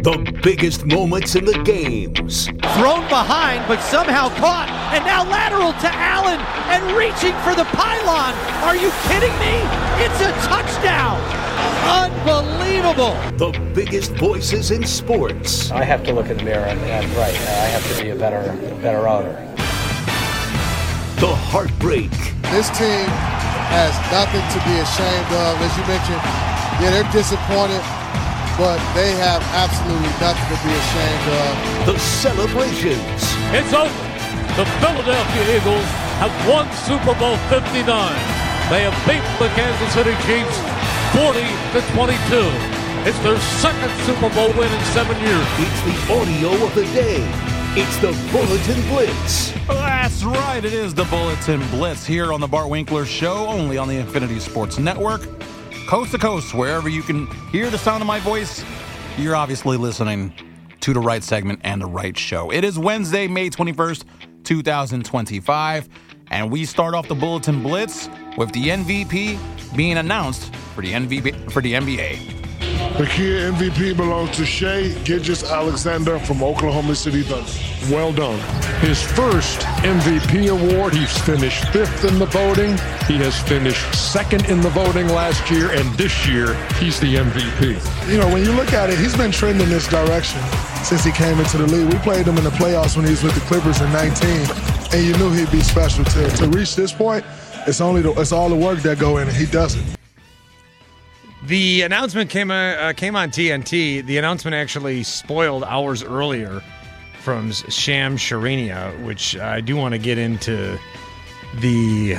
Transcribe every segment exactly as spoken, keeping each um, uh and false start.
The biggest moments in the games. Thrown behind, but somehow caught. And now lateral to Allen and reaching for the pylon. Are you kidding me? It's a touchdown. Unbelievable. The biggest voices in sports. I have to look in the mirror and, and right, I have to be a better, better owner. The heartbreak. This team has nothing to be ashamed of. As you mentioned, yeah, they're disappointed, but they have absolutely nothing to be ashamed of. The celebrations. It's over. The Philadelphia Eagles have won Super Bowl fifty-nine. They have beaten the Kansas City Chiefs forty to twenty-two. It's their second Super Bowl win in seven years. It's the audio of the day. It's the Bulletin Blitz. That's right. It is the Bulletin Blitz here on the Bart Winkler Show, only on the Infinity Sports Network. Coast to coast, wherever you can hear the sound of my voice, you're obviously listening to the right segment and the right show. It is Wednesday, May twenty-first, twenty twenty-five, and we start off the Bulletin Blitz with the M V P being announced for the N B A. For the N B A. The key M V P belongs to Shai Gilgeous-Alexander from Oklahoma City Thunder. Well done. His first M V P award, he's finished fifth in the voting. He has finished second in the voting last year, and this year, he's the M V P. You know, when you look at it, he's been trending this direction since he came into the league. We played him in the playoffs when he was with the Clippers in nineteen, and you knew he'd be special. To, to reach this point, it's only the, it's all the work that go in, and he does it. The announcement came uh, came on T N T. The announcement actually spoiled hours earlier from Shams Charania, which I do want to get into the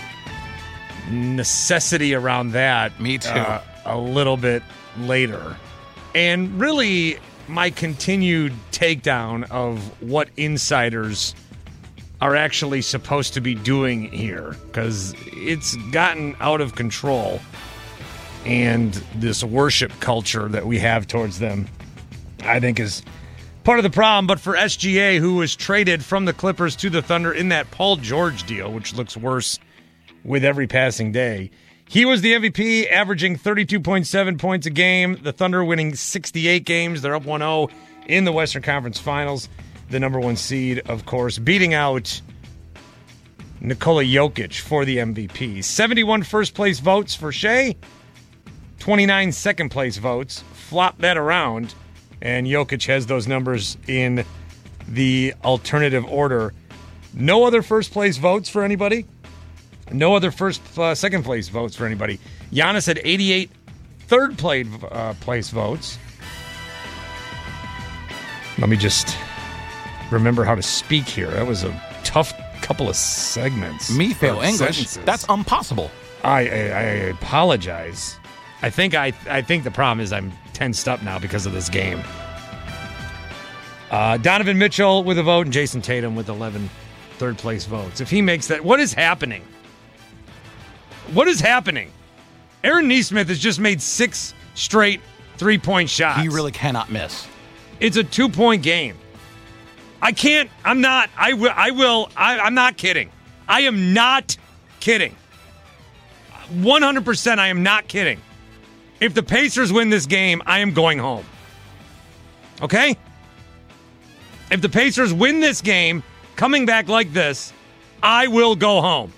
necessity around that. Me too. Uh, a little bit later. And really, my continued takedown of what insiders are actually supposed to be doing here, because it's gotten out of control. And this worship culture that we have towards them, I think, is part of the problem. But for S G A, who was traded from the Clippers to the Thunder in that Paul George deal, which looks worse with every passing day, he was the M V P, averaging thirty-two point seven points a game. The Thunder winning sixty-eight games. They're up one oh in the Western Conference Finals. The number one seed, of course, beating out Nikola Jokic for the M V P. seventy-one first-place votes for Shai. twenty-nine second-place votes. Flop that around, and Jokic has those numbers in the alternative order. No other first-place votes for anybody. No other first, uh, second-place votes for anybody. Giannis had eighty-eight third-place uh, place votes. Let me just remember how to speak here. That was a tough couple of segments. Me fail English. Sentences. That's impossible. I, I, I apologize. I think I I think the problem is I'm tensed up now because of this game. Uh, Donovan Mitchell with a vote and Jason Tatum with eleven third-place votes. If he makes that, what is happening? What is happening? Aaron Nesmith has just made six straight three-point shots. He really cannot miss. It's a two-point game. I can't, I'm not, I will, I will, I, I'm not kidding. I am not kidding. one hundred percent I am not kidding. If the Pacers win this game, I am going home. Okay? If the Pacers win this game, coming back like this, I will go home.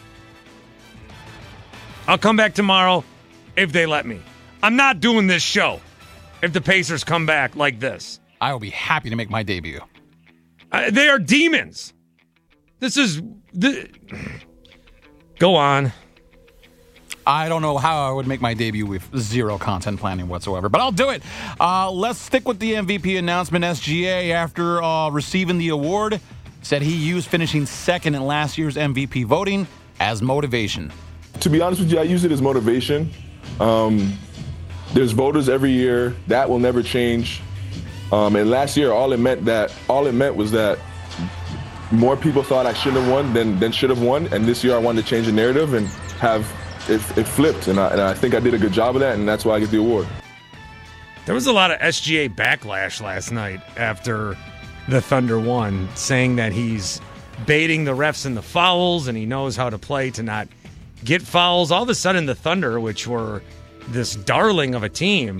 I'll come back tomorrow if they let me. I'm not doing this show if the Pacers come back like this. I will be happy to make my debut. Uh, they are demons. This is... The, go on. I don't know how I would make my debut with zero content planning whatsoever, but I'll do it. Uh, let's stick with the M V P announcement. S G A, after uh, receiving the award, said he used finishing second in last year's M V P voting as motivation. To be honest with you, I use it as motivation. Um, there's voters every year. That will never change. Um, and last year, all it meant that all it meant was that more people thought I shouldn't have won than than should have won. And this year, I wanted to change the narrative and have it, it flipped. And I, and I think I did a good job of that, and that's why I get the award. There was a lot of S G A backlash last night after the Thunder won, saying that he's baiting the refs in the fouls and he knows how to play to not get fouls. All of a sudden, the Thunder, which were this darling of a team,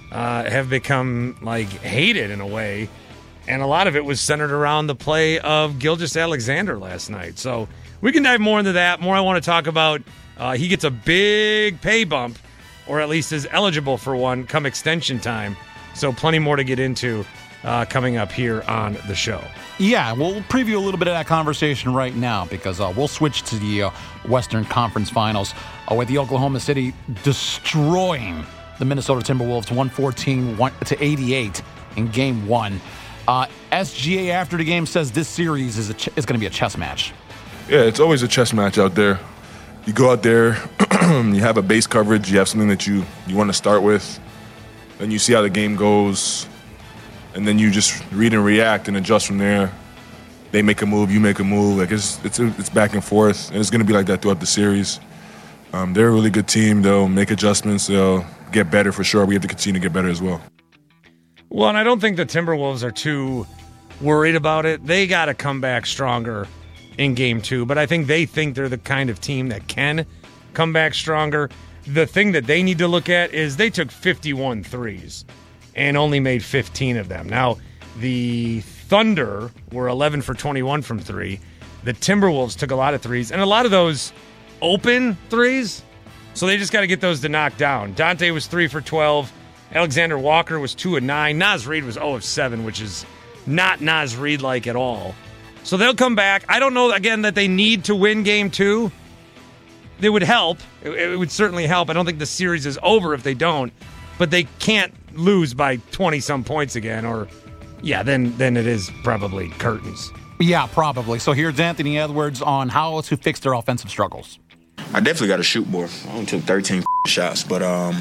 uh, have become like hated in a way. And a lot of it was centered around the play of Gilgeous-Alexander last night. So we can dive more into that. More I want to talk about. Uh, he gets a big pay bump, or at least is eligible for one come extension time. So plenty more to get into uh, coming up here on the show. Yeah, we'll preview a little bit of that conversation right now because uh, we'll switch to the uh, Western Conference Finals uh, with the Oklahoma City destroying the Minnesota Timberwolves one fourteen to eighty-eight in Game One. Uh, S G A after the game says this series is a ch- is going to be a chess match. Yeah, it's always a chess match out there. You go out there, you have a base coverage, you have something that you, you want to start with, then you see how the game goes, and then you just read and react and adjust from there. They make a move, you make a move. Like it's it's it's back and forth, and it's going to be like that throughout the series. Um, they're a really good team. They'll make adjustments. They'll get better for sure. We have to continue to get better as well. Well, and I don't think the Timberwolves are too worried about it. They got to come back stronger in game two, but I think they think they're the kind of team that can come back stronger. The thing that they need to look at is they took fifty-one threes and only made fifteen of them. Now, the Thunder were eleven for twenty-one from three. The Timberwolves took a lot of threes, and a lot of those open threes, so they just got to get those to knock down. Dante was three for twelve. Alexander Walker was two of nine. Naz Reid was zero of seven, which is not Naz Reid-like at all. So they'll come back. I don't know, again, that they need to win game two. It would help. It, it would certainly help. I don't think the series is over if they don't. But they can't lose by twenty-some points again. Or, yeah, then, then it is probably curtains. Yeah, probably. So here's Anthony Edwards on how to fix their offensive struggles. I definitely got to shoot more. I only took thirteen shots, but um,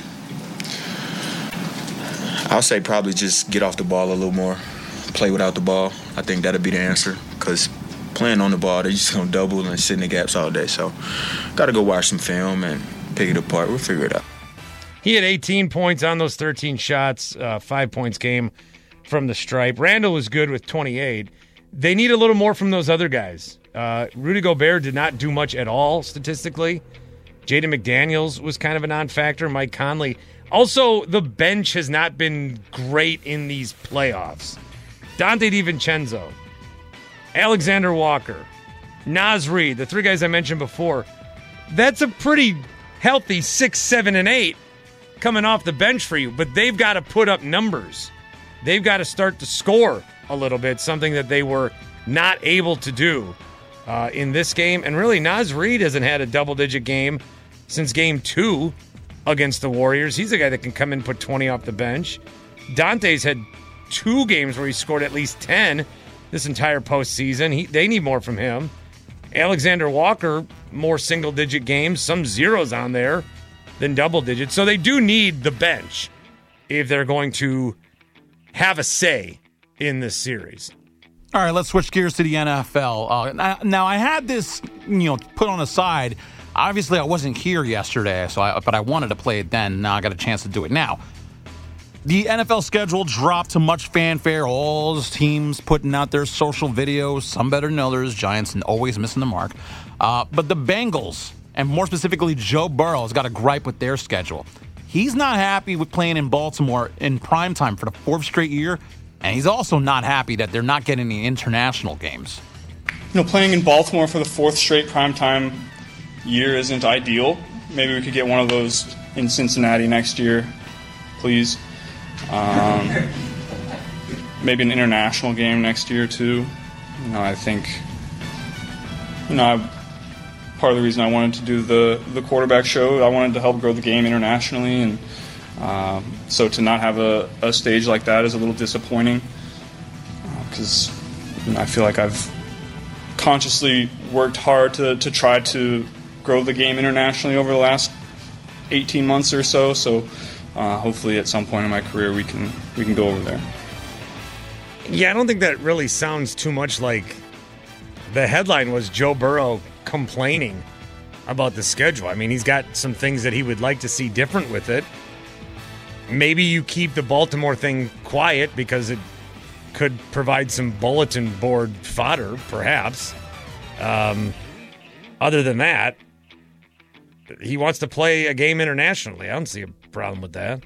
I'll say probably just get off the ball a little more, play without the ball. I think that'll be the answer because playing on the ball, they're just going to double and sit in the gaps all day. So got to go watch some film and pick it apart. We'll figure it out. He had eighteen points on those thirteen shots, uh, five points game from the stripe. Randall was good with twenty-eight. They need a little more from those other guys. Uh, Rudy Gobert did not do much at all statistically. Jaden McDaniels was kind of a non-factor. Mike Conley. Also, the bench has not been great in these playoffs. Dante DiVincenzo, Alexander Walker, Naz Reid, the three guys I mentioned before. That's a pretty healthy six, seven, and eight coming off the bench for you, but they've got to put up numbers. They've got to start to score a little bit, something that they were not able to do uh, in this game. And really, Naz Reid hasn't had a double-digit game since game two against the Warriors. He's a guy that can come in and put twenty off the bench. Dante's had two games where he scored at least ten this entire postseason. He, they need more from him. Alexander Walker, more single-digit games, some zeros on there than double digits. So they do need the bench if they're going to have a say in this series. All right, let's switch gears to the N F L. Uh, now, I had this, you know, put on the side. Obviously, I wasn't here yesterday, so I, but I wanted to play it then. Now I got a chance to do it now. The N F L schedule dropped to much fanfare. All those teams putting out their social videos, some better than others. Giants and always missing the mark. Uh, but the Bengals, and more specifically Joe Burrow, has got a gripe with their schedule. He's not happy with playing in Baltimore in primetime for the fourth straight year, and he's also not happy that they're not getting the international games. You know, playing in Baltimore for the fourth straight primetime year isn't ideal. Maybe we could get one of those in Cincinnati next year, please. Um, maybe an international game next year too. You know, I think. You know, I, part of the reason I wanted to do the the quarterback show, I wanted to help grow the game internationally, and um, so to not have a, a stage like that is a little disappointing because uh, you know, I feel like I've consciously worked hard to to try to grow the game internationally over the last eighteen months or so. So. Uh, hopefully, at some point in my career, we can we can go over there. Yeah, I don't think that really sounds too much like the headline was Joe Burrow complaining about the schedule. I mean, he's got some things that he would like to see different with it. Maybe you keep the Baltimore thing quiet because it could provide some bulletin board fodder, perhaps. Um, other than that, he wants to play a game internationally. I don't see a problem with that.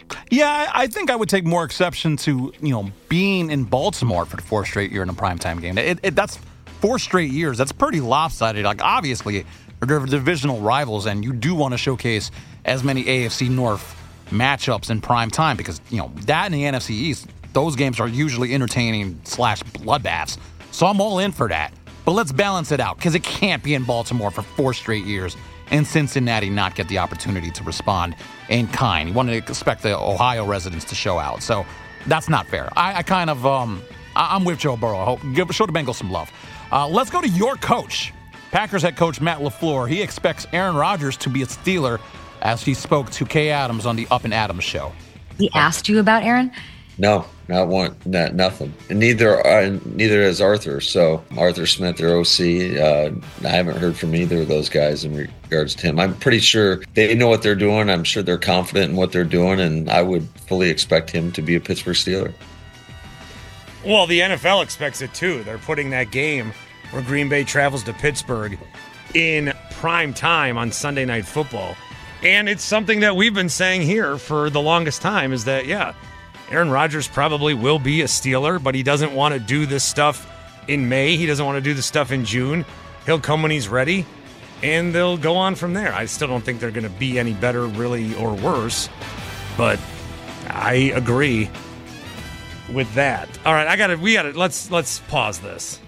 Yeah, I think I would take more exception to, you know, being in Baltimore for the fourth straight year in a primetime game. It, it, that's four straight years. That's pretty lopsided. Like, obviously, they're divisional rivals, and you do want to showcase as many A F C North matchups in prime time because, you know, that and the N F C East, those games are usually entertaining slash bloodbaths. So I'm all in for that. But let's balance it out because it can't be in Baltimore for four straight years and Cincinnati not get the opportunity to respond in kind. You want to expect the Ohio residents to show out. So that's not fair. I, I kind of, um, I, I'm with Joe Burrow. I hope, give, show the Bengals some love. Uh, let's go to your coach. Packers head coach Matt LaFleur. He expects Aaron Rodgers to be a Steeler as he spoke to Kay Adams on the Up and Adams show. He asked you about Aaron? No, not one, not nothing. And neither, uh, neither has Arthur. So Arthur Smith, their O C, uh, I haven't heard from either of those guys in regards to him. I'm pretty sure they know what they're doing. I'm sure they're confident in what they're doing, and I would fully expect him to be a Pittsburgh Steeler. Well, the N F L expects it too. They're putting that game where Green Bay travels to Pittsburgh in prime time on Sunday Night Football. And it's something that we've been saying here for the longest time is that, yeah, Aaron Rodgers probably will be a Steeler, but he doesn't want to do this stuff in May. He doesn't want to do this stuff in June. He'll come when he's ready, and they'll go on from there. I still don't think they're going to be any better, really, or worse, but I agree with that. All right, I got to. We got to. Let's let's pause this.